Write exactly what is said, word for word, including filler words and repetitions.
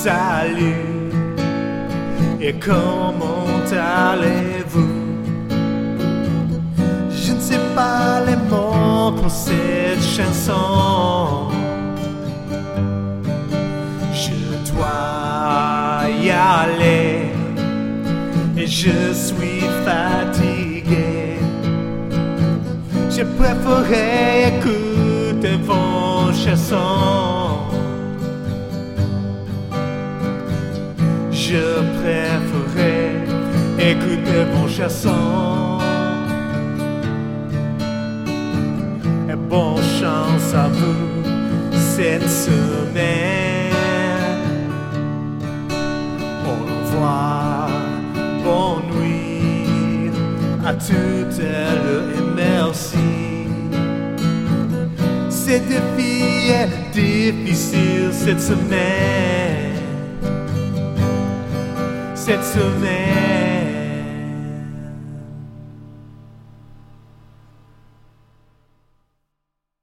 Salut, et comment allez-vous? Je ne sais pas les mots pour cette chanson. Je dois y aller et je suis fatigué. Je préférerais écouter vos chansons. Je préférerais écouter vos chansons. Et bonne chance à vous cette semaine. Au revoir, bonne nuit à toutes elles et merci. Cette vie est difficile cette semaine. Cette semaine.